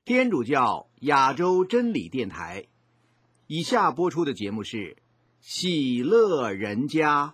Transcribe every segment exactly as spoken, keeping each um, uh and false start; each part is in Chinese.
天主教亚洲真理电台，以下播出的节目是《喜乐人家》。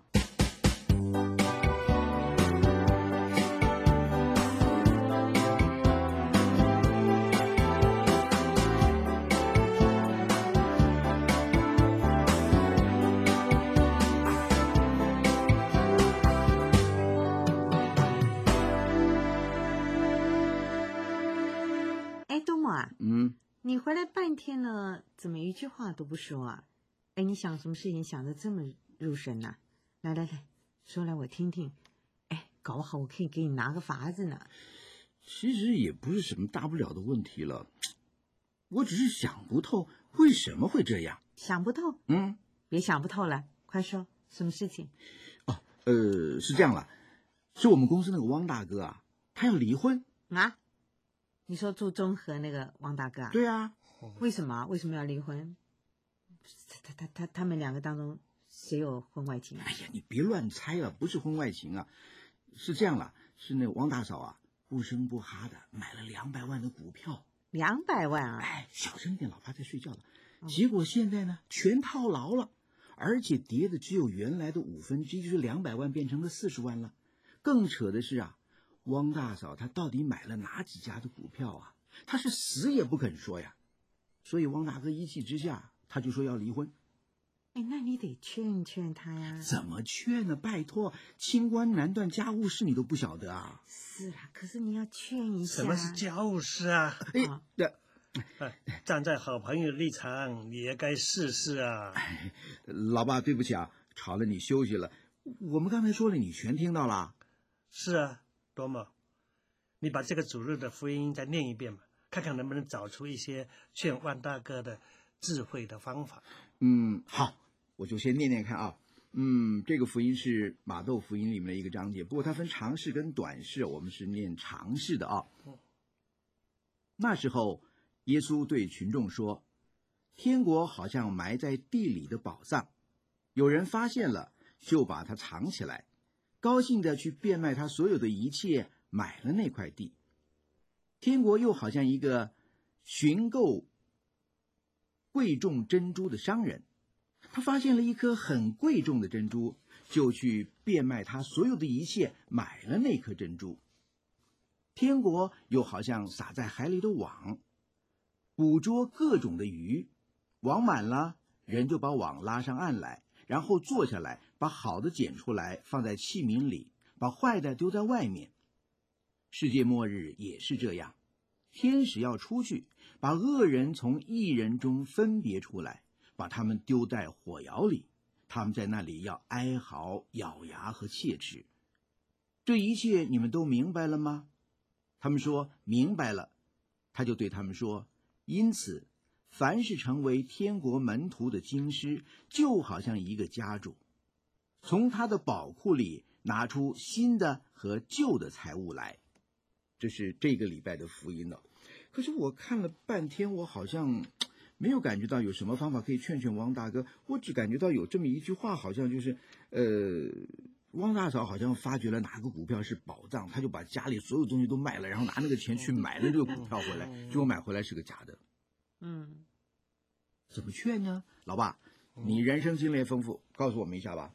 嗯，你回来半天了，怎么一句话都不说啊？哎，你想什么事情想得这么入神呐、啊？来来来，说来我听听。哎，搞不好我可以给你拿个法子呢。 其实也不是什么大不了的问题了，我只是想不透为什么会这样。 想不透？ 嗯， 别想不透了，快说，什么事情？ 哦，呃，是这样了，是我们公司那个汪大哥啊，他要离婚啊。你说住中和那个汪大哥啊？ 对啊。 为什么？为什么要离婚？他他他他们两个当中谁有婚外情？ 哎呀，你别乱猜了，不是婚外情啊，是这样了，是那汪大嫂啊，不声不哈的买了两百万的股票。 两百万啊！ 哎，小声点，老爸在睡觉了。结果现在呢，全套牢了，而且跌的只有原来的五分之一，就是两百万变成了四十万了。更扯的是啊。汪大嫂她到底买了哪几家的股票啊？她是死也不肯说呀，所以汪大哥一气之下，他就说要离婚。 哎，那你得劝劝他呀。 怎么劝呢？拜托，清官难断家务事，你都不晓得啊？ 是啊，可是你要劝一下。 什么是家务事啊？ 哎，这、 哎，站在好朋友的立场，你也该试试啊。 哎，老爸，对不起啊，吵了你休息了。我们刚才说了，你全听到了。 是啊。多么，你把这个主日的福音再念一遍吧，看看能不能找出一些劝汪大哥的智慧的方法。 嗯，好，我就先念念看啊。嗯，这个福音是马窦福音里面的一个章节，不过它分长式跟短式，我们是念长式的啊。那时候，耶稣对群众说：“天国好像埋在地里的宝藏，有人发现了，就把它藏起来。”高兴的去变卖他所有的一切，买了那块地。天国又好像一个寻购贵重珍珠的商人，他发现了一颗很贵重的珍珠，就去变卖他所有的一切，买了那颗珍珠。天国又好像撒在海里的网，捕捉各种的鱼，网满了，人就把网拉上岸来，然后坐下来，把好的捡出来放在器皿里，把坏的丢在外面。世界末日也是这样，天使要出去，把恶人从义人中分别出来，把他们丢在火窑里，他们在那里要哀嚎、咬牙和切齿。这一切你们都明白了吗？他们说明白了。他就对他们说，因此凡是成为天国门徒的经师，就好像一个家主，从他的宝库里拿出新的和旧的财物来。这是这个礼拜的福音了。可是我看了半天，我好像没有感觉到有什么方法可以劝劝汪大哥，我只感觉到有这么一句话，好像就是呃，汪大嫂好像发觉了哪个股票是宝藏，他就把家里所有东西都卖了，然后拿那个钱去买了这个股票回来，结果买回来是个假的。 嗯， 怎么劝呢？老爸，你人生经历丰富，告诉我们一下吧。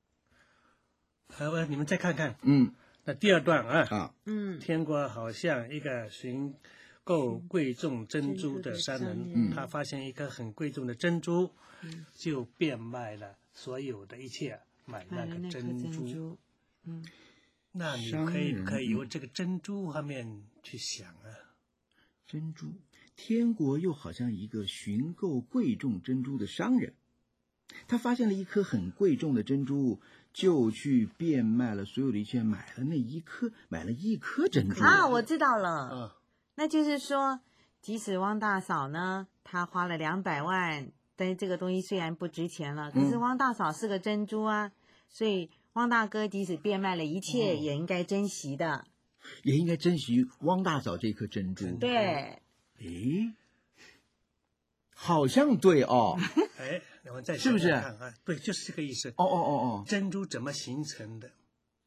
好，你们再看看， 嗯， 那第二段啊， 啊， 嗯， 天国好像一个寻购贵重珍珠的商人， 嗯他发现一颗很贵重的珍珠，嗯、就变卖了所有的一切，买那个珍珠。 珍珠嗯， 那你可以不可以由这个珍珠方面去想啊？ 珍珠，天国又好像一个寻购贵重珍珠的商人，他发现了一颗很贵重的珍珠，就去变卖了所有的一切，买了那一颗，买了一颗珍珠啊！我知道了， 啊， 那就是说，即使汪大嫂呢，她花了两百万，但是这个东西虽然不值钱了，可是汪大嫂是个珍珠啊，嗯、所以汪大哥即使变卖了一切，嗯、也应该珍惜的， 也应该珍惜汪大嫂这颗珍珠。 对， 诶，好像对哦。 哎，我们再是不是看啊？对，就是这个意思。 哦哦哦哦， 珍珠怎么形成的？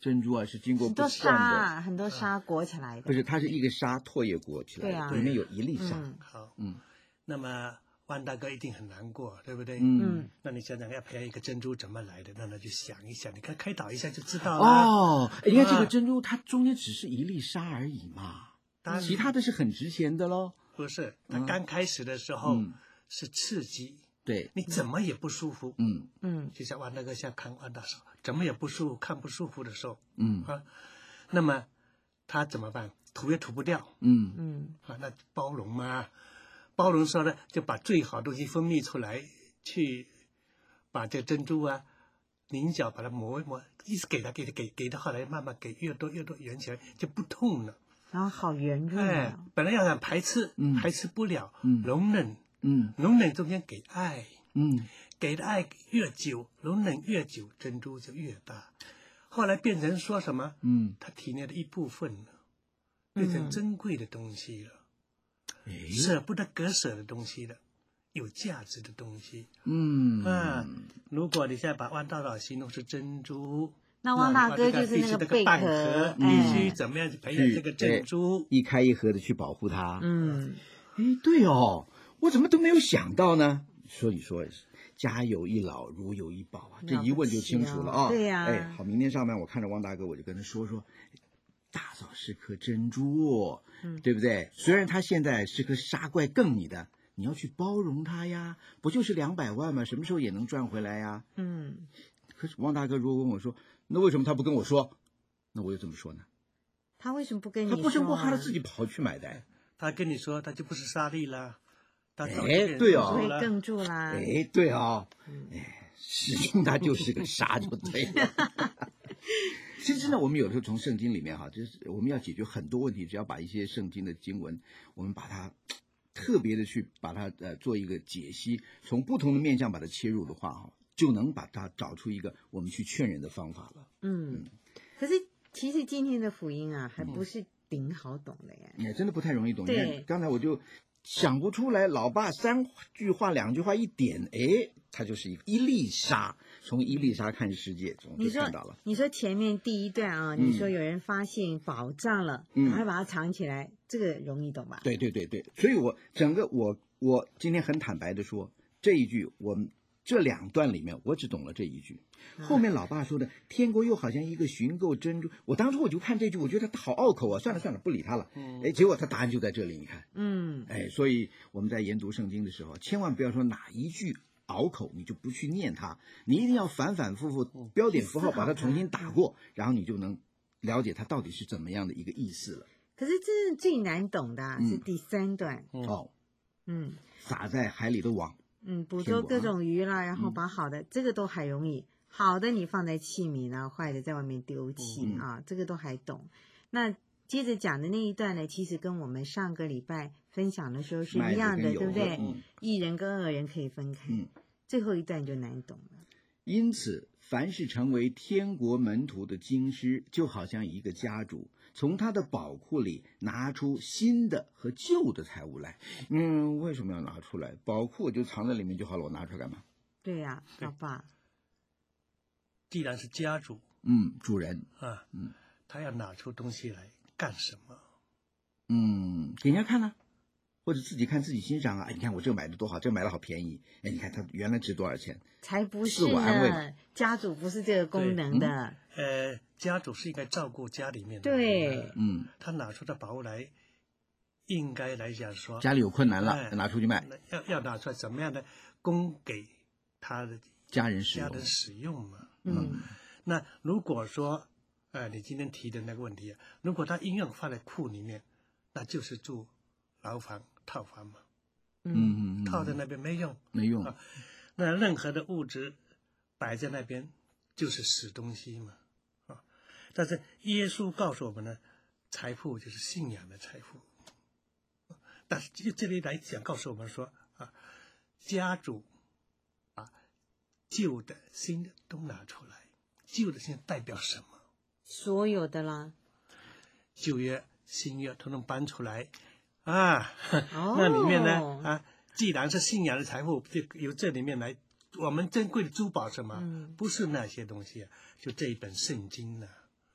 珍珠啊是经过不很多断的， 沙，很多沙裹起来的。 不是，它是一个沙唾液裹起来的， 对啊里面有一粒沙。 嗯好， 嗯那么万大哥一定很难过，对不对？ 嗯。 那你想想要培养一个珍珠怎么来的？让他去想一想，你看开导一下就知道了。 哦，哎你看这个啊珍珠，它中间只是一粒沙而已嘛， 当然其他的是很值钱的喽。 不是，他刚开始的时候嗯是刺激， 对， 你怎么也不舒服。 嗯嗯就像万大哥像看万大嫂，怎么也不舒服，看不舒服的时候嗯啊，那么他怎么办？涂也涂不掉嗯嗯啊，那包容嘛，包容说呢，就把最好的东西分泌出来，去把这珍珠啊菱角把它磨一磨，一直给它给它给给到后来慢慢给越多越多圆起来就不痛了。 然后好圆润哎啊。， 本来要想排斥， 嗯排斥不了， 嗯容忍， 嗯容忍中间给爱， 嗯给的爱越久，容忍越久，珍珠就越大。后来变成说什么？ 嗯， 它体内的一部分了，变成珍贵的东西了， 哎， 舍不得割舍的东西了，有价值的东西。 嗯啊，如果你现在把万大嫂形容是珍珠， 那汪大哥就是那个贝蚌壳壳， 哎必须怎么样去培养去这个珍珠？ 一开一合的去保护它。 嗯， 哎，对哦，我怎么都没有想到呢？所以说，家有一老，如有一宝啊，这一问就清楚了啊、 了不起哦对呀哎，好，明天上班我看着汪大哥，我就跟他说说，大嫂是颗珍珠、哦， 嗯对不对？虽然他现在是颗沙怪更你的，你要去包容他呀，不就是两百万吗？什么时候也能赚回来呀？ 嗯， 可是汪大哥如果问我说，那为什么他不跟我说？那我又怎么说呢？ 他为什么不跟你说、啊？ 他不生不哈的自己跑去买的。 他跟你说，他就不是沙粒啦，他早就哎变成对哦会珍珠了更住啦。 哎，对啊、哎，始终它就是个沙就对了。其实呢，我们有的时候从圣经里面哈，就是我们要解决很多问题，只要把一些圣经的经文，我们把它特别的去把它呃做一个解析，从不同的面向把它切入的话哈，就能把它找出一个我们去劝人的方法了。 嗯，可是其实今天的福音啊，还不是顶好懂的耶。 也真的不太容易懂。你对看刚才我就想不出来，老爸三句话两句话一点，哎，它就是一个一粒沙，从一粒沙看世界，我你说就看到了。 你说前面第一段啊， 嗯你说有人发现宝藏了， 嗯赶快把它藏起来，这个容易懂吧？ 对对对对，所以我整个我我今天很坦白的说，这一句我们这两段里面我只懂了这一句，后面老爸说的天国又好像一个寻购珍珠，我当初我就看这句，我觉得他好拗口啊，算了算了，不理他了。哎，结果他答案就在这里，你看， 嗯， 哎，所以我们在研读圣经的时候，千万不要说哪一句拗口你就不去念它，你一定要反反复复标点符号把它重新打过，然后你就能了解它到底是怎么样的一个意思了。 可是这最难懂的、啊嗯是第三段， 哦， 嗯撒在海里的网， 嗯，捕天国啊捉各种鱼啦，然后嗯把好的、这个都还容易，好的你放在器皿呢，坏的在外面丢弃、 嗯啊，这个都还懂。那接着讲的那一段呢，其实跟我们上个礼拜分享的时候是一样的， 麦子跟油对不对？ 嗯一人跟恶人可以分开， 嗯最后一段就难懂了。 因此，凡是成为天国门徒的经师，就好像一个家主从他的宝库里拿出新的和旧的财物来。嗯，为什么要拿出来？宝库我就藏在里面就好了，我拿出来干嘛？ 对呀、 对老爸， 既然是家主嗯，主人， 啊， 嗯， 他要拿出东西来干什么？ 嗯，给人家看啊，或者自己看自己欣赏啊。哎，你看我这买的多好，这买的好便宜。哎，你看它原来值多少钱？ 才不自是我安慰呢，家主不是这个功能的， 呃，家主是应该照顾家里面的对人的， 嗯， 他拿出的宝物来，应该来讲说， 家里有困难了， 哎拿出去卖， 要要拿出来怎么样的供给他的家人使用。 家人使用嘛。 嗯那如果说，呃，你今天提的那个问题啊，如果他应用放在库里面，那就是住牢房套房嘛， 嗯嗯嗯套在那边没用。 没用。 啊那任何的物质摆在那边就是死东西嘛，啊！但是耶稣告诉我们呢，财富就是信仰的财富。但是这这里来讲，告诉我们说啊，家主啊，旧的、新的都拿出来。旧的、新的代表什么？ 所有的啦， 旧约、新约统统搬出来啊！ 哦那里面呢啊，既然是信仰的财富，就由这里面来，我们珍贵的珠宝什么？ 嗯不是那些东西啊，就这一本圣经呢、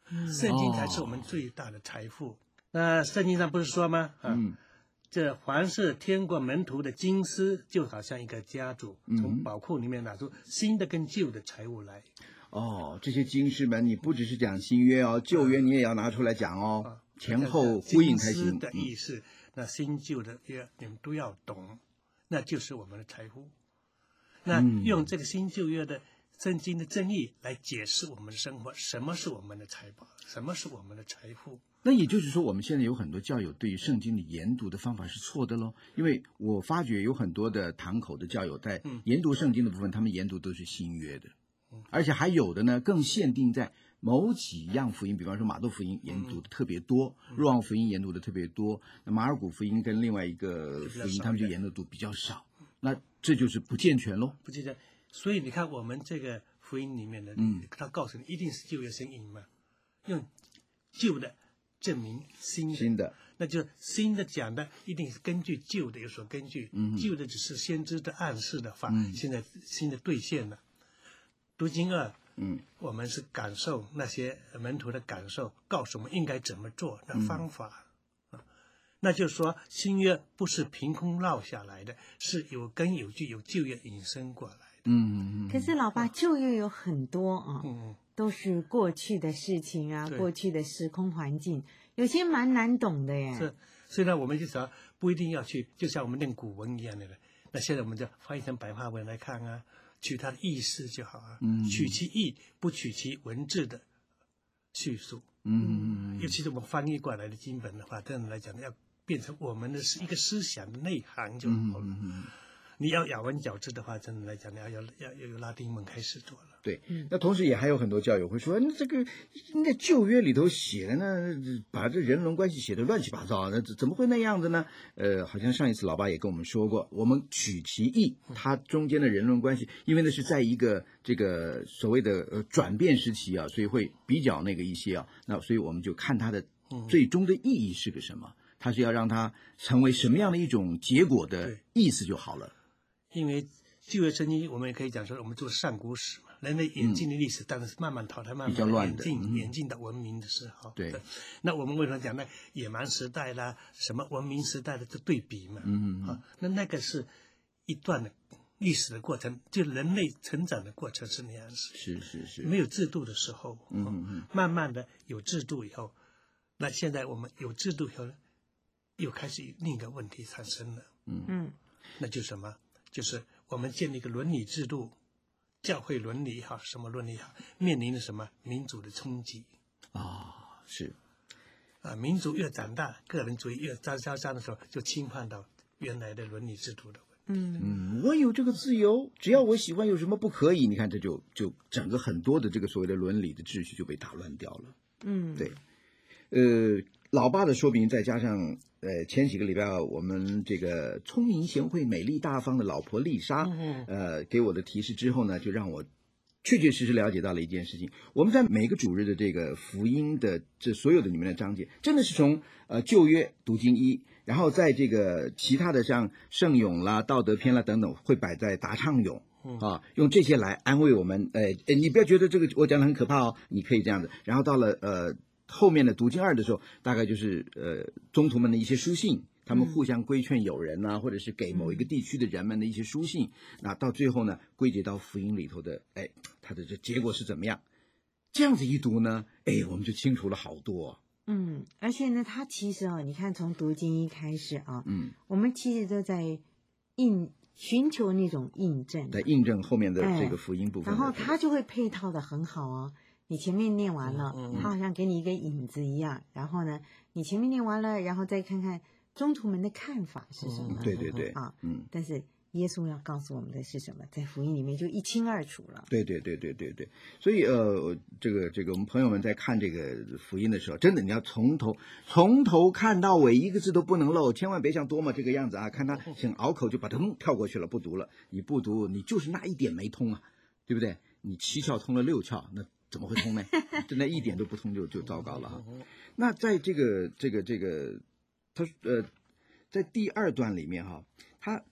圣经才是我们最大的财富。那圣经上不是说吗？啊， 嗯这凡是天国门徒的经师，就好像一个家主嗯从宝库里面拿出新的跟旧的财物来。 哦，这些经师们，你不只是讲新约哦，旧约你也要拿出来讲哦， 啊前后呼应才行。 经师的意思，那新旧的约你们都要懂，那就是我们的财富。那嗯用这个新旧约的圣经的真义来解释我们的生活，什么是我们的财宝，什么是我们的财富。 那也就是说，我们现在有很多教友对于圣经的研读的方法是错的喽。因为我发觉有很多的堂口的教友在研读圣经的部分，他们研读都是新约的，而且还有的呢更限定在某几样福音，比方说马窦福音研读的特别多，若望福音研读的特别多，那马尔谷福音跟另外一个福音他们就研读比较少，那这就是不健全喽。 不健全，所以你看我们这个福音里面的， 嗯， 他告诉你一定是旧约先引嘛，用旧的证明新的， 新的， 那就新的讲的一定是根据旧的有所根据， 嗯旧的只是先知的暗示的话， 嗯现在新的兑现了。读经二， 嗯我们是感受那些门徒的感受，告诉我们应该怎么做的方法。啊，那就是说，新约不是凭空落下来的，是有根有据，有旧约引申过来的。 嗯嗯可是老爸，旧约有很多啊， 嗯， 都是过去的事情啊， 对过去的时空环境，有些蛮难懂的耶。 是，所以呢，我们就说不一定要去，就像我们念古文一样的。那现在我们就翻译成白话文来看啊，取它的意思就好啊， 嗯取其意，不取其文字的叙述。 嗯嗯尤其是我们翻译过来的经本的话，这样来讲要变成我们的一个思想的内涵就好了。 嗯嗯。 你要咬文嚼字的话，真的来讲，你要要要要由拉丁文开始做了。 对，那同时也还有很多教友会说，那这个那旧约里头写的呢，把这人伦关系写的乱七八糟，那怎么会那样子呢？呃，好像上一次老爸也跟我们说过，我们取其意，它中间的人伦关系，因为那是在一个这个所谓的呃转变时期啊，所以会比较那个一些啊，那所以我们就看它的最终的意义是个什么，它是要让它成为什么样的一种结果的意思就好了。 因为旧约圣经，我们也可以讲说，我们做上古史嘛，人类演进的历史，但是慢慢淘汰，慢比较慢演进， 乱的嗯演进到文明的时候。 对那我们为什么讲呢？野蛮时代啦，什么文明时代的这对比嘛？ 嗯嗯啊，那那个是一段的历史的过程，就人类成长的过程是那样子。 是是是， 没有制度的时候， 嗯嗯嗯， 慢慢的有制度以后，那现在我们有制度以后呢，又开始另一个问题产生了。 嗯那就是什么？就是我们建立一个伦理制度，教会伦理也好，什么伦理也好，面临着什么民主的冲击啊，是， 啊？民主越长大，个人主义越张张张的时候，就侵犯到原来的伦理制度的问题。 嗯嗯，我有这个自由，只要我喜欢，有什么不可以？你看，这就就整个很多的这个所谓的伦理的秩序就被打乱掉了。 嗯， 对，呃，老爸的说明，再加上呃前几个礼拜啊，我们这个聪明贤惠、美丽大方的老婆丽莎， 嗯呃，给我的提示之后呢，就让我确确实实了解到了一件事情：我们在每个主日的这个福音的这所有的里面的章节，真的是从呃旧约读经一，然后在这个其他的像圣咏啦、道德篇啦等等，会摆在答唱咏。啊，用这些来安慰我们。呃，你不要觉得这个我讲的很可怕哦，你可以这样子。然后到了呃后面的读经二的时候，大概就是呃宗徒们的一些书信，他们互相规劝友人呐、啊，或者是给某一个地区的人们的一些书信。那到最后呢，归结到福音里头的，哎，它的这结果是怎么样？这样子一读呢，哎，我们就清楚了好多、哦。 嗯，而且呢，它其实哦，你看从读经一开始啊， 嗯， 我们其实都在印寻求那种印证， 在印证后面的这个福音部分、 哎，然后它就会配套的很好哦。你前面念完了， 嗯嗯它好像给你一个引子一样，然后呢，你前面念完了，然后再看看宗徒们的看法是什么， 嗯、对对对， 啊， 嗯， 但是耶稣要告诉我们的是什么，在福音里面就一清二楚了。 对对对对对对，所以呃，这个这个我们朋友们在看这个福音的时候，真的你要从头从头看到尾，一个字都不能漏，千万别像多么这个样子啊，看他想拗口就把它跳过去了，不读了。你不读，你就是那一点没通啊，对不对？你七窍通了六窍，那怎么会通呢？就那一点都不通就就糟糕了哈。那在这个这个这个他呃，在第二段里面哈，他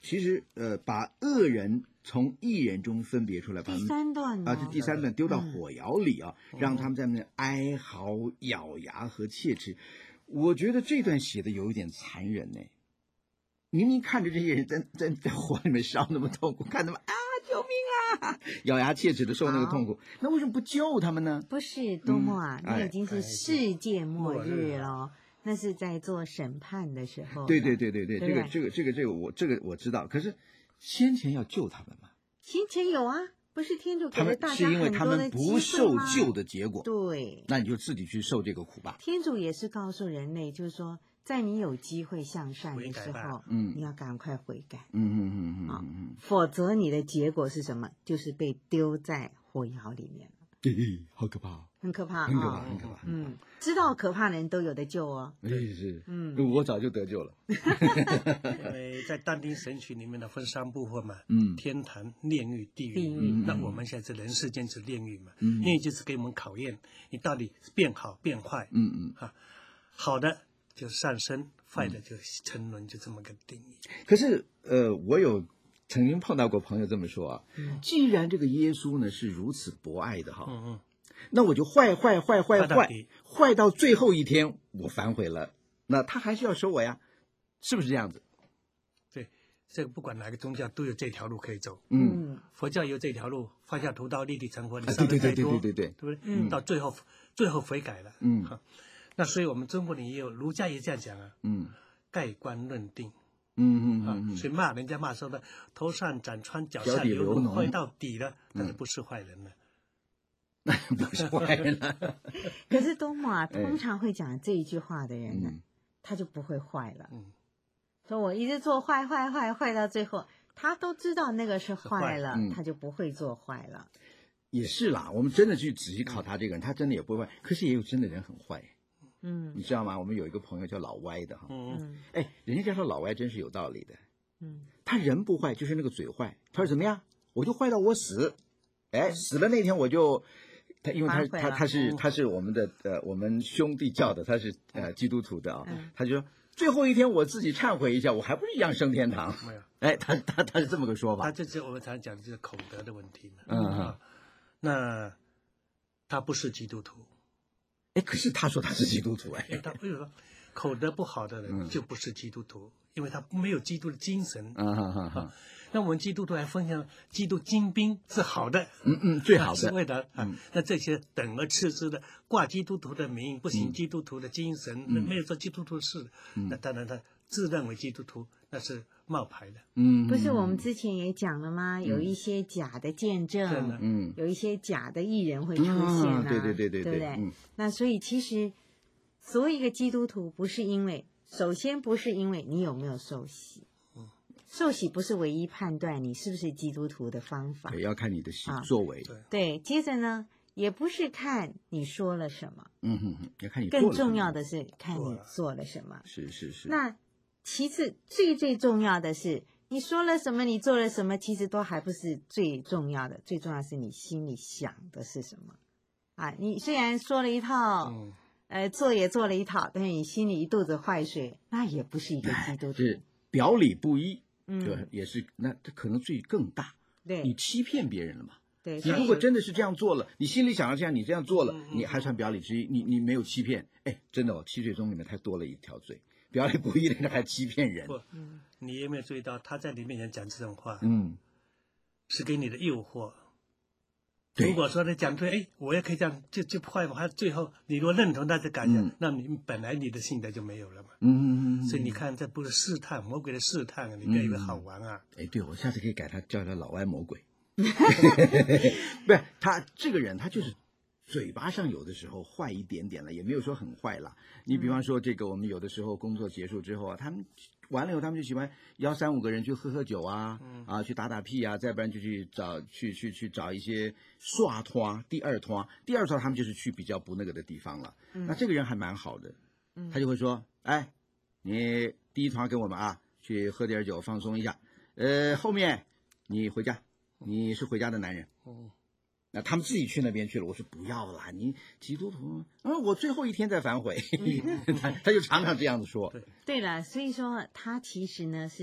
其实呃，把恶人从义人中分别出来，把他第们三段啊，这第三段丢到嗯火窑里啊，让他们在那哀嚎、咬牙和切齿。我觉得这段写的有一点残忍呢。明明看着这些人在在在火里面烧那么痛苦，看他们啊，救命啊，咬牙切齿的受那个痛苦，那为什么不救他们呢？ 不是多么啊， 嗯哎那已经是世界末日了，那是在做审判的时候。 对对对对对， 对这个这个这个这个我这个我知道，可是先前要救他们嘛， 先前有啊，不是天主给他们了大是因为他家很多的们不机会受吗救的结果， 对， 那你就自己去受这个苦吧。 天主也是告诉人类，就是说，在你有机会向善的时悔改候吧， 嗯你要赶快悔改， 嗯嗯嗯嗯嗯嗯， 否则你的结果是什么？就是被丢在火窑里面了， 对，好可怕， 很可怕， 很可怕， 啊很可怕。 嗯，知道可怕的人都有的救哦。 哎是， 嗯， 我早就得救了。 因为在但丁神曲里面呢，分三部分嘛， 嗯天堂、炼狱、地狱。 地狱那我们现在是人世间是炼狱嘛， 嗯炼狱就是给我们考验你到底变好变坏。 嗯嗯。 啊，好的就是上升，坏的就是沉沦，就这么个定义。 可是呃，我有曾经碰到过朋友这么说啊，既然这个耶稣呢是如此博爱的哈， 嗯嗯， 那我就坏坏坏坏坏坏到底坏到最后一天我反悔了，那他还是要收我呀，是不是这样子？ 对，这个不管哪个宗教都有这条路可以走。 嗯， 佛教有这条路，放下屠刀立地成佛，你啊烧的对对对太多， 对对对对对不对？ 嗯到最后最后悔改了。 嗯好，那所以我们中国人也有儒家也这样讲啊， 嗯盖棺论定。 嗯嗯啊， 嗯所以骂人家骂说的头上长疮，脚脚下流脓， 底流脓坏到底了，但是不是坏人了。 嗯，不是坏人了。 可是多么啊， 哎通常会讲这一句话的人呢， 嗯他就不会坏了。 嗯， 说我一直做坏坏坏坏到最后，他都知道那个是坏了， 嗯他就不会做坏了。 也是啦，我们真的去仔细考他这个人，他真的也不会坏，可是也有真的人很坏， 嗯你知道吗？我们有一个朋友叫老歪的哈， 嗯， 嗯哎，人家叫他老歪真是有道理的。 嗯他人不坏，就是那个嘴坏。他说怎么样？我就坏到我死，哎，死了那天我就，他因为他反悔了他他是嗯他是我们的呃我们兄弟教的，他是呃基督徒的啊， 嗯他就说最后一天我自己忏悔一下，我还不是一样升天堂？ 没有， 哎，他他他是这么个说法。 他这是我们常讲的就是口德的问题嘛。 嗯啊，那他不是基督徒， 哎，可是他说他是基督徒，哎因为，他比如说口德不好的嗯人就不是基督徒，因为他没有基督的精神。 嗯哈哈哈啊，那我们基督徒还分享基督精兵是好的， 嗯嗯，最好的， 是为了啊。那这些等而次之的挂基督徒的名，不行基督徒的精神，那没有做基督徒的事，那当然他自认为基督徒，那是冒牌的。 嗯， 不是我们之前也讲了吗？有一些假的见真的证， 嗯有一些假的艺人会出现啊， 嗯对对对对对对不对？ 嗯那所以其实，所谓一个基督徒，不是因为首先不是因为你有没有受洗，受洗不是唯一判断你是不是基督徒的方法。 对，要看你的行啊作为， 对对，接着呢，也不是看你说了什么， 嗯哼哼，要看你做更了什么重要的是看你做了做了什么。 是是是， 那其次，最最重要的是，你说了什么，你做了什么，其实都还不是最重要的，最重要的是你心里想的是什么。啊，你虽然说了一套， 嗯， 呃，做也做了一套，但是你心里一肚子坏水，那也不是一个基督徒。 是表里不一， 嗯对，也是那这可能罪更大，你对欺骗别人了嘛。 对， 你所以如果真的是这样做了，你心里想要这样，你这样做了嗯，嗯你还算表里之一，你你没有欺骗，哎，真的哦，七罪中里面太多了一条罪，表里不一的人还欺骗人， 不，你有没有注意到他在你面前讲这种话， 嗯， 是给你的诱惑。 对如果说你讲对，哎，我也可以这样，就就坏嘛。他最后你如果认同他的感想， 嗯那你本来你的性德就没有了嘛。 嗯， 所以你看，这不是试探，魔鬼的试探啊！你不要以为好玩啊。 哎，对，我下次可以改他叫他老歪魔鬼，不是他这个人，他就是嘴巴上有的时候坏一点点了，也没有说很坏啦。你比方说这个，我们有的时候工作结束之后啊，他们完了以后，他们就喜欢邀三五个人去喝喝酒啊，啊，去打打屁啊，再不然就去找去去去找一些刷拖第二拖，第二拖他们就是去比较不那个的地方了。那这个人还蛮好的，他就会说，哎，你第一团跟我们啊，去喝点酒放松一下，呃，后面你回家，你是回家的男人。 嗯， 那他们自己去那边去了，我说不要啦，你基督徒，嗯，我最后一天再反悔，他他就常常这样子说， 对了，所以说他其实呢是天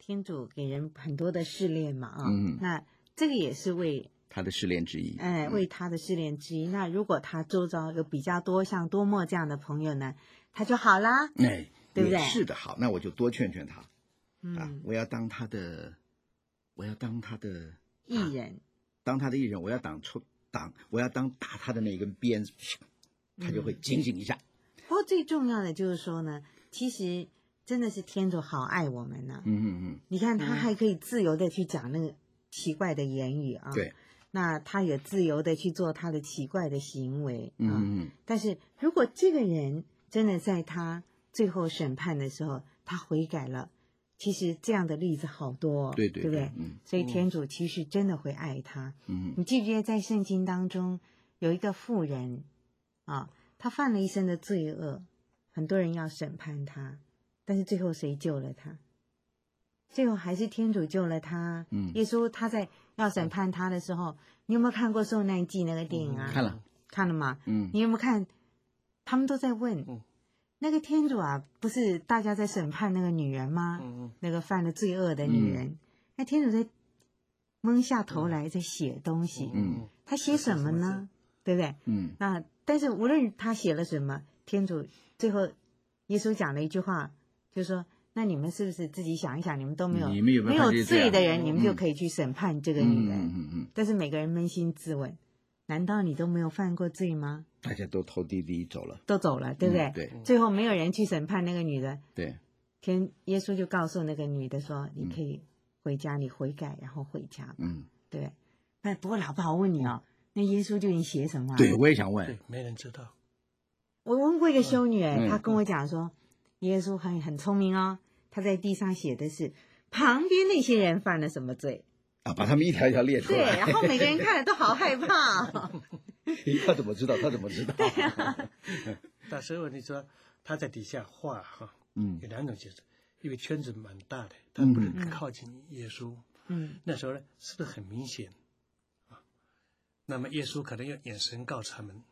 天主给人很多的试炼嘛啊， 嗯那这个也是为他的试炼之一。 哎为他的试炼之一。那如果他周遭有比较多像多默这样的朋友呢，他就好啦。 哎， 对不对也是的，好，那我就多劝劝他。 嗯， 啊，我要当他的，我要当他的艺人， 当他的艺人，我要挡抽挡，我要当打他的那根鞭子，他就会警醒一下。 不过最重要的就是说呢，其实真的是天主好爱我们呢、 嗯嗯嗯， 你看他还可以自由的去讲那个奇怪的言语啊， 对， 那他也自由的去做他的奇怪的行为啊。 嗯嗯嗯， 但是如果这个人真的在他最后审判的时候，他悔改了，其实这样的例子好多、哦， 对对对不对？ 嗯所以天主其实真的会爱他。 嗯你记不记得在圣经当中有一个妇人啊，她犯了一生的罪恶，很多人要审判她，但是最后谁救了她？最后还是天主救了她。 嗯耶稣他在要审判她的时候，你有没有看过《受难记》那个电影啊？ 看了， 看了吗？ 嗯你有没有看？他们都在问， 嗯那个天主啊，不是大家在审判那个女人吗？ 嗯嗯那个犯了罪恶的女人，那天主在蒙下头来在写东西， 嗯他写什么呢？对不对？ 嗯那但是无论他写了什么，天主最后耶稣讲了一句话，就说：那你们是不是自己想一想，你们都没有你们有没没有有犯这罪啊罪的人，你们就嗯可以去审判这个女人。 嗯嗯嗯， 但是每个人扪心自问，难道你都没有犯过罪吗？ 大家都头低低走了， 都走了，对不对？ 嗯对最后没有人去审判那个女的， 对， 天耶稣就告诉那个女的说：你可以回家，你悔改，然后回家吧， 嗯， 对不对？那不过老爸，我问你哦，那耶稣究竟写什么啊？ 对，我也想问对，，没人知道。 我问过一个修女， 嗯她跟我讲说，耶稣很很聪明哦，他在地上写的是旁边那些人犯了什么罪， 啊，把他们一条一条列出对， 来， 然后每个人看了都好害怕哦。 他怎么知道？他怎么知道？ 但是问题说他在底下画哈， 嗯有两种解释，因为圈子蛮大的，他不能靠近耶稣。 嗯那时候呢，是不是很明显啊？那么耶稣可能用眼神告诉他们，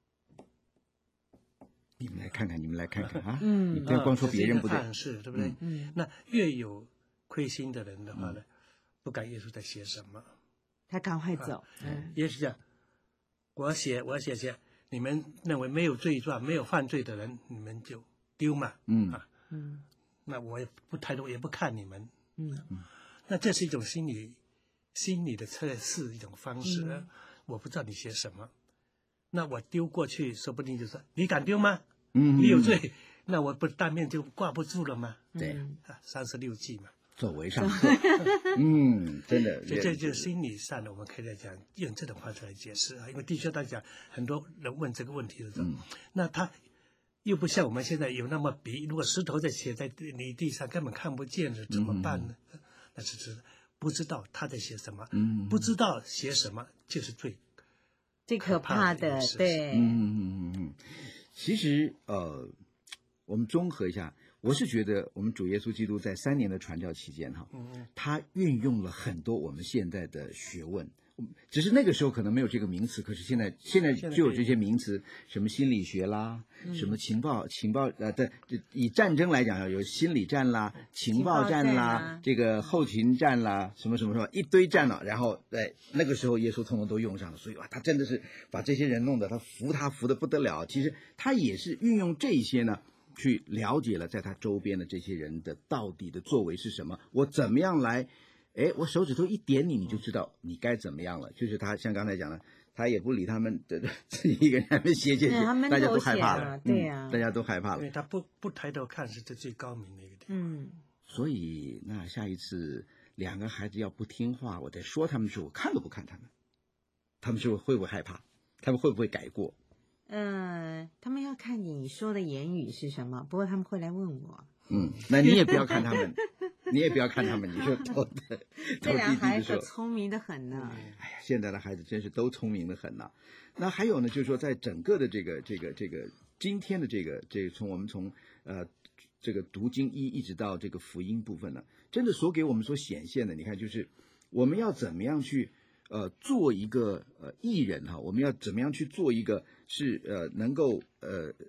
你们来看看，你们来看看啊！ 嗯你不要光说别人不对， 暗示对不对？ 嗯， 那越有亏心的人的话呢，不管耶稣在写什么， 他赶快走，嗯耶稣讲，我写我写写，你们认为没有罪状、没有犯罪的人，你们就丢嘛。 嗯啊， 嗯那我也不太多，也不看你们。 嗯那这是一种心理心理的测试，一种方式。 嗯我不知道你写什么，那我丢过去，说不定就说你敢丢吗？ 嗯， 你有罪，那我不当面就挂不住了吗？ 对， 嗯啊，三十六计嘛。 走为上策。嗯，真的， 所以这就是心理上的，我们可以来讲，用这种方式来解释啊。因为的确，大家讲很多人问这个问题的时候， 嗯那他又不像我们现在有那么笔，如果石头在写在泥地上，根本看不见的，怎么办呢？那是是不知道他在写什么， 嗯不知道写什么就是最最可怕的可怕的一件事对， 嗯嗯嗯嗯，其实呃，我们综合一下，我是觉得我们主耶稣基督在三年的传教期间哈， 嗯他运用了很多我们现在的学问。只是那个时候可能没有这个名词，可是现在现在就有这些名词，什么心理学啦，什么情报情报呃，对，以战争来讲，有心理战啦、情报战啦、 情报战啊这个后勤战啦，什么什么什么一堆战了。然后在那个时候，耶稣通通都用上了，所以哇，他真的是把这些人弄得他服他服的不得了。其实他也是运用这些呢，去了解了在他周边的这些人的到底的作为是什么，我怎么样来。哎，我手指头一点你，你就知道你该怎么样了。就是他像刚才讲的，他也不理他们的，自己一个人在那边写写写，大家都害怕了， 对呀、 嗯，大家都害怕了。 因为他不不抬头看是这最高明的一个地方。 嗯， 所以那下一次两个孩子要不听话，我在说他们的时候，我看都不看他们，他们是会不会害怕？他们会不会改过？ 嗯，他们要看你说的言语是什么，不过他们会来问我。 嗯，那你也不要看他们，你也不要看他们，你就头的头这俩低低孩子的说。 聪明的很呢。 哎呀，现在的孩子真是都聪明的很呐、那还有呢，就是说，在整个的这个这个这个今天的这个这个从我们从呃这个读经一一直到这个福音部分呢，真的所给我们所显现的，你看，就是我们要怎么样去呃做一个呃艺人哈，我们要怎么样去做一个是呃能够呃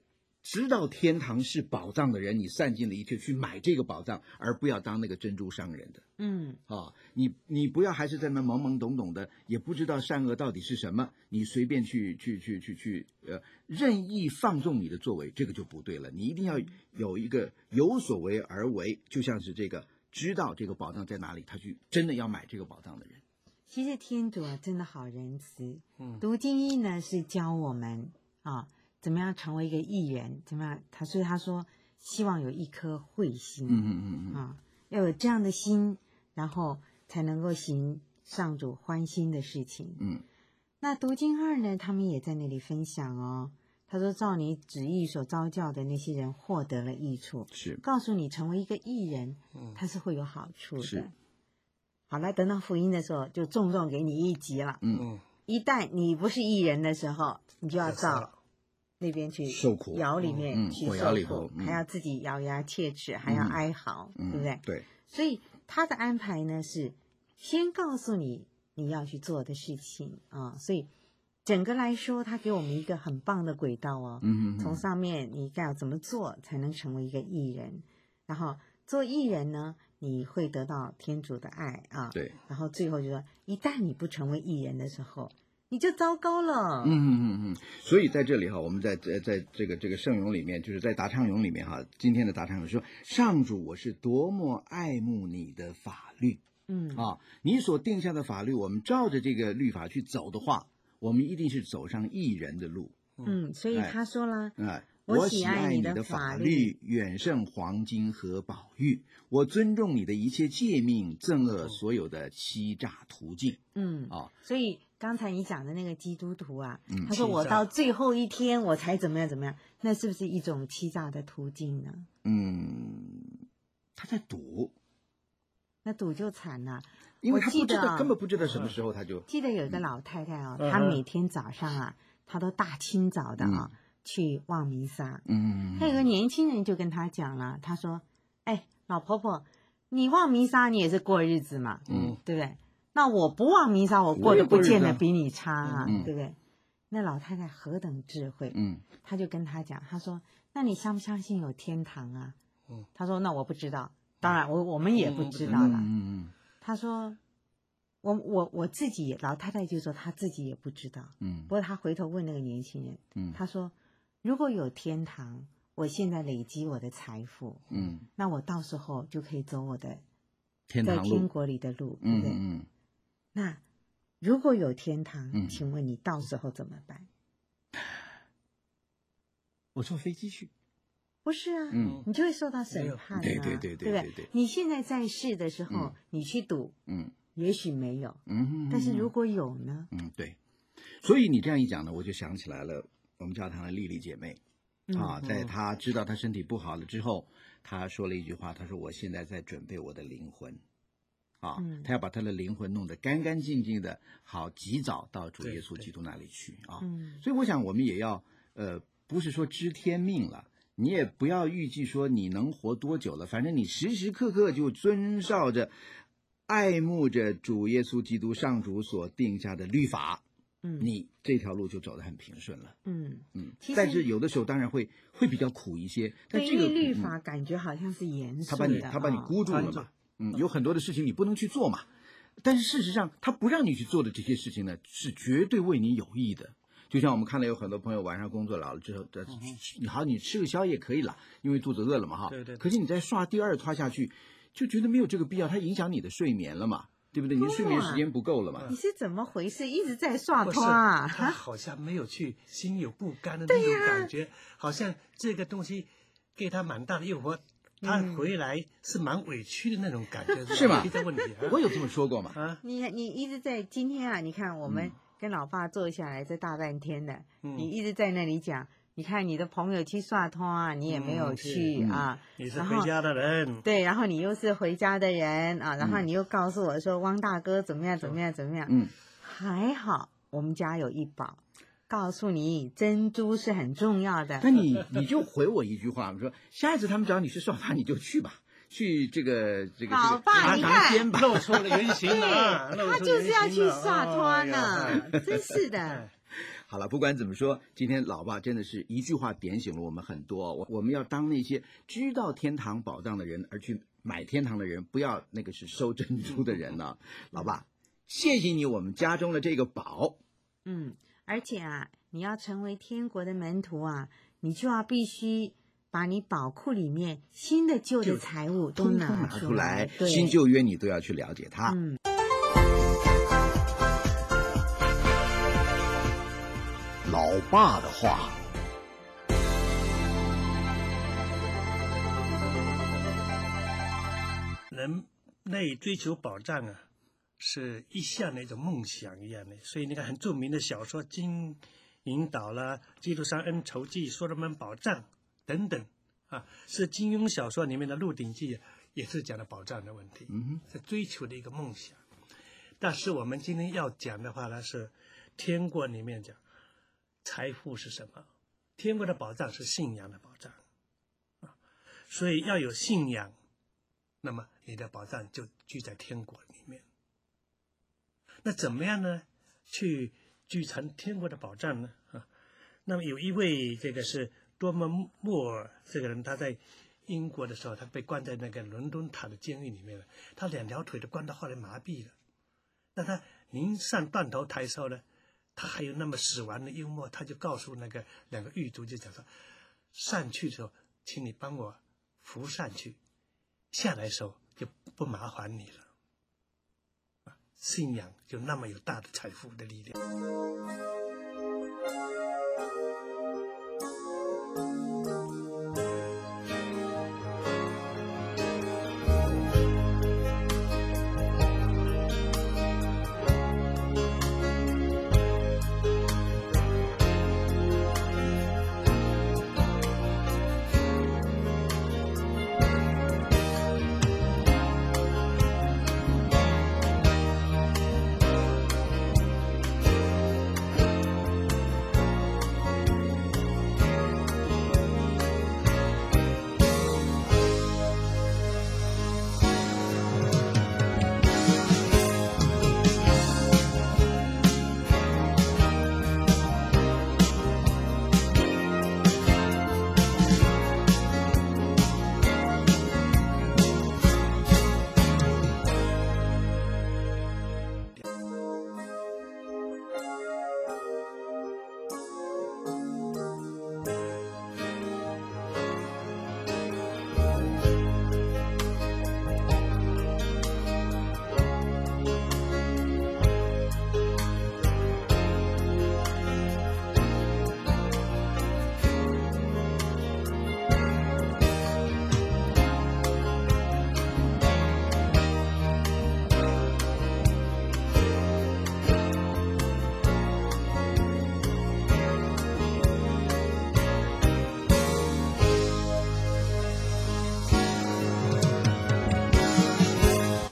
知道天堂是宝藏的人，你散尽了一切去买这个宝藏，而不要当那个珍珠商人的。 嗯啊，你你不要还是在那懵懵懂懂的，也不知道善恶到底是什么，你随便去去去去去呃任意放纵你的作为，这个就不对了。你一定要有一个有所为而为，就像是这个知道这个宝藏在哪里，他去真的要买这个宝藏的人。 其实天主啊，真的好仁慈。 嗯读经义呢是教我们啊，怎么样成为一个义人，怎么样？他所以他说，希望有一颗慧心， 嗯嗯嗯嗯啊，要有这样的心，然后才能够行上主欢心的事情。 嗯那读经二呢，他们也在那里分享哦。他说，照你旨意所招教的那些人获得了益处， 是告诉你成为一个义人， 嗯他是会有好处是的。好了，等到福音的时候，就重重给你一击了。 嗯嗯， 一旦你不是义人的时候，你就要到那边去受苦窑里面嗯去火窑里受苦头，嗯还要自己咬牙切齿，还要哀嚎， 嗯， 对不对？ 对， 所以他的安排呢是先告诉你你要去做的事情啊，所以整个来说，他给我们一个很棒的轨道哦。 嗯嗯从上面你该要怎么做才能成为一个义人，然后做义人呢，你会得到天主的爱啊。 对， 然后最后就说，一旦你不成为义人的时候，你就糟糕了。 嗯嗯嗯嗯，所以在这里哈，我们在在在这个这个圣咏里面，就是在答唱咏里面哈，今天的答唱咏说：上主，我是多么爱慕你的法律嗯啊！你所定下的法律，我们照着这个律法去走的话，我们一定是走上义人的路。 嗯，所以他说了， 啊， 我我喜喜爱你爱你的的法律法律，远胜黄金和宝玉。我尊重你的一切诫命，憎恶所有的欺诈途径。 嗯， 啊， 所以刚才你讲的那个基督徒啊， 嗯他说我欺诈到最后一天我才怎么样怎么样，那是不是一种欺诈的途径呢？ 嗯，他在赌， 那赌就惨了。 因为他不知道， 我记得啊根本不知道什么时候他就记得有一个老太太哦， 嗯她每天早上啊，她都大清早的啊、去望弥撒。 嗯， 她有个年轻人就跟她讲了，他说：“哎，老婆婆，你望弥撒你也是过日子嘛， 嗯， 对不对？那我不望弥撒，我过得不我也过日子啊见得比你差啊， 嗯对不对？”那老太太何等智慧， 嗯她就跟他讲，她说：“那你相不相信有天堂啊？” 嗯， 他说：“那我不知道，当然我我们也不知道嗯了。 嗯他说：“我我我自己也，老太太就说她自己也不知道。 嗯不过她回头问那个年轻人， 嗯她说：“如果有天堂，我现在累积我的财富， 嗯， 那我到时候就可以走我的天堂路， 在天国里的路，对不对？ 嗯嗯那如果有天堂， 嗯请问你到时候怎么办？ 我坐飞机去， 不是啊， 嗯你就会受到审判啊， 对对对对对不对对你现在在世的时候， 嗯你去赌， 嗯也许没有， 嗯， 但是如果有呢？ 嗯对，所以你这样一讲呢，我就想起来了，我们教堂的丽丽姐妹。 嗯啊，在她知道她身体不好了之后，她说了一句话，她说：“我现在在准备我的灵魂，啊， 嗯她要把她的灵魂弄得干干净净的，好及早到主对耶稣对基督那里去啊。 嗯所以我想，我们也要呃，不是说知天命了，你也不要预计说你能活多久了，反正你时时刻刻就遵照着、爱慕着主耶稣基督上主所定下的律法， 嗯你这条路就走得很平顺了。 嗯， 嗯其，实但是有的时候当然会会比较苦一些，但对， 这个因为律嗯法感觉好像是严肃的， 他把你他把你哦箍住了宽住嘛，嗯，有很多的事情你不能去做嘛，但是事实上他不让你去做的这些事情呢，是绝对为你有益的。就像我们看到有很多朋友晚上工作了之后，呃你好，你吃个宵夜可以了，因为肚子饿了嘛哈。 对对对可是你再刷第二刷下去，就觉得没有这个必要，它影响你的睡眠了嘛，对不对？你的睡眠时间不够了嘛。 你是怎么回事？一直在刷不是拖啊？ 他好像没有去心有不甘的那种感觉，好像这个东西给他蛮大的诱惑，他回来是蛮委屈的那种感觉， 是吗提的问题啊， 我有这么说过嘛？ 啊， 你你一直在今天啊，你看我们跟老爸坐下来这大半天的， 嗯你一直在那里讲，你看你的朋友去刷拖啊，你也没有嗯去、 是啊， 你是然后回家的人， 对，然后你又是回家的人啊，然后嗯你又告诉我说汪大哥怎么样怎么样怎么样， 嗯， 还好我们家有一宝，告诉你珍珠是很重要的。 那你你就回我一句话，我说下一次他们找你去刷盘，你就去吧，去这个这个好吧这个你看拿肩膀。 露出了原形了啊，露他出就是要去原形了刷拖哎呀呢，真是的。 好了，不管怎么说，今天老爸真的是一句话点醒了我们很多。我我们要当那些知道天堂宝藏的人，而去买天堂的人，不要那个是收珍珠的人呢。老爸，谢谢你，我们家中的这个宝。 嗯，而且啊，你要成为天国的门徒啊，你就要必须把你宝库里面新的旧的财物都通通拿拿出来， 对新旧约你都要去了解它。 嗯。 老爸的话。 人类追求宝藏啊，是一向的一种梦想一样的。所以你看，很著名的小说《金银岛》啦，《基督山恩仇记》、《所罗门宝藏》等等啊，是金庸小说里面的《鹿鼎记》，也是讲的宝藏的问题， 嗯是追求的一个梦想。但是我们今天要讲的话呢，是天国里面讲财富是什么？天国的宝藏是信仰的宝藏啊，所以要有信仰，那么你的宝藏就居在天国里面。那怎么样呢？去聚藏天国的宝藏呢？啊，那么有一位这个是多么莫尔这个人，他在英国的时候，他被关在那个伦敦塔的监狱里面了，他两条腿都关到后来麻痹了。那他临上断头台时候呢，他还有那么死亡的幽默，他就告诉那个两个狱卒，就讲说，上去的时候，请你帮我扶上去，下来的时候就不麻烦你了。信仰就那么有大的财富的力量。